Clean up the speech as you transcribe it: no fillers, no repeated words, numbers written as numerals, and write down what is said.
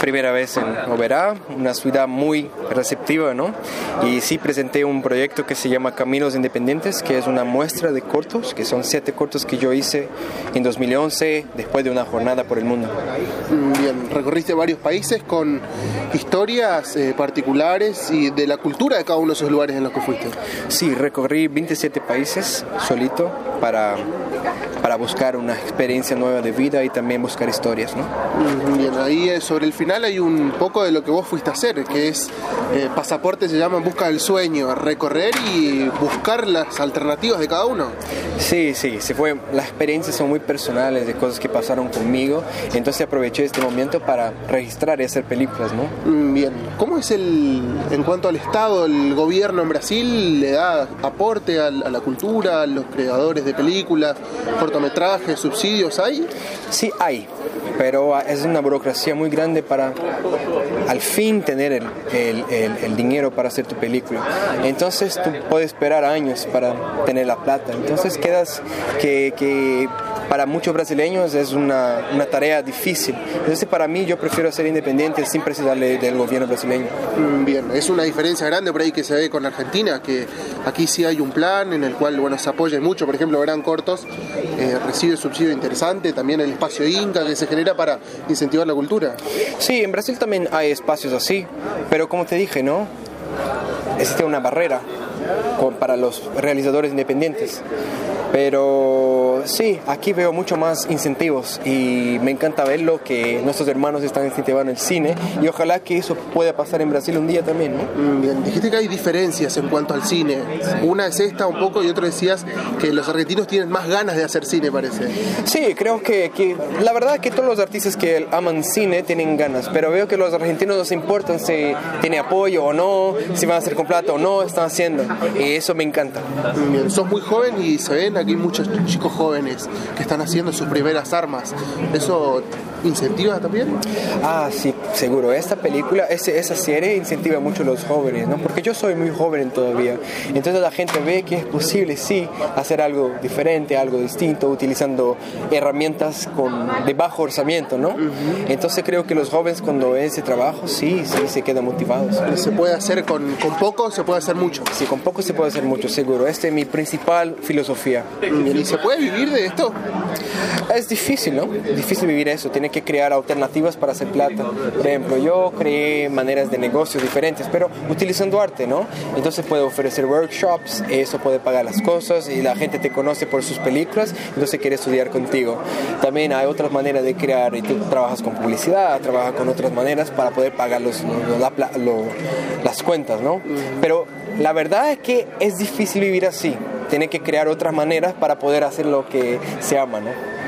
primera vez en Oberá, una ciudad muy receptiva, ¿no? Y sí presenté un proyecto que se llama Caminos Independientes, que es una muestra de cortos, que son 7 cortos que yo hice en 2011 después de una jornada por el mundo. Bien, recorriste varios países con historias particulares y de la cultura de cada uno de esos lugares en los que fuiste. Sí, recorrí 27 países solito para buscar una experiencia nueva de vida y también buscar historias, ¿no? Bien, ahí sobre el final hay un poco de lo que vos fuiste a hacer, que es Pasaporte se llama En busca del sueño, recorrer y buscar las alternativas de cada uno. Sí, se fue. Las experiencias son muy personales de cosas que pasaron conmigo, entonces aproveché este momento para registrar y hacer películas, ¿no? Bien, ¿cómo es en cuanto al Estado, el gobierno en Brasil le da aporte a la cultura, a los creadores de películas, cortometrajes, subsidios, hay? Sí, hay, pero es una burocracia muy grande para al fin tener el dinero para hacer tu película. Entonces tú puedes esperar años para tener la plata. Entonces quedas que para muchos brasileños es una tarea difícil. Entonces para mí yo prefiero ser independiente sin precisarle del gobierno brasileño. Bien, es una diferencia grande por ahí que se ve con Argentina, que aquí sí hay un plan en el cual se apoya mucho. Por ejemplo, Gran Cortos recibe subsidio interesante, también el espacio Inca que se genera para incentivar la cultura. Sí, en Brasil también hay espacios así, pero como te dije, ¿no? Existe una barrera para los realizadores independientes. Pero sí, aquí veo mucho más incentivos y me encanta verlo que nuestros hermanos están incentivando el cine y ojalá que eso pueda pasar en Brasil un día también, ¿no? Bien, dijiste que hay diferencias en cuanto al cine. Una es esta un poco y otra decías que los argentinos tienen más ganas de hacer cine, parece. Sí, creo que la verdad es que todos los artistas que aman cine tienen ganas, pero veo que los argentinos no se importan si tiene apoyo o no, si van a hacer con plata o no, están haciendo y eso me encanta. Bien, sos muy joven y se ven aquí muchos chicos jóvenes que están haciendo sus primeras armas. ¿Eso incentiva también? Ah, sí, seguro. Esta película, esa serie incentiva mucho a los jóvenes, ¿no? Porque yo soy muy joven todavía. Entonces la gente ve que es posible, sí, hacer algo diferente, algo distinto, utilizando herramientas de bajo orzamiento, ¿no? Entonces creo que los jóvenes cuando ven ese trabajo, sí, se quedan motivados. ¿Se puede hacer con poco? ¿Se puede hacer mucho? Sí, con poco se puede hacer mucho, seguro. Esta es mi principal filosofía. ¿Y se puede vivir de esto? Es difícil, ¿no? Es difícil vivir eso. Tiene que crear alternativas para hacer plata. Por ejemplo, yo creé maneras de negocios diferentes, pero utilizando arte, ¿no? Entonces puedo ofrecer workshops, eso puede pagar las cosas y la gente te conoce por sus películas, entonces quiere estudiar contigo. También hay otras maneras de crear y tú trabajas con publicidad, trabajas con otras maneras para poder pagar las cuentas, ¿no? Pero la verdad es que es difícil vivir así. Tiene que crear otras maneras para poder hacer lo que se ama, ¿no?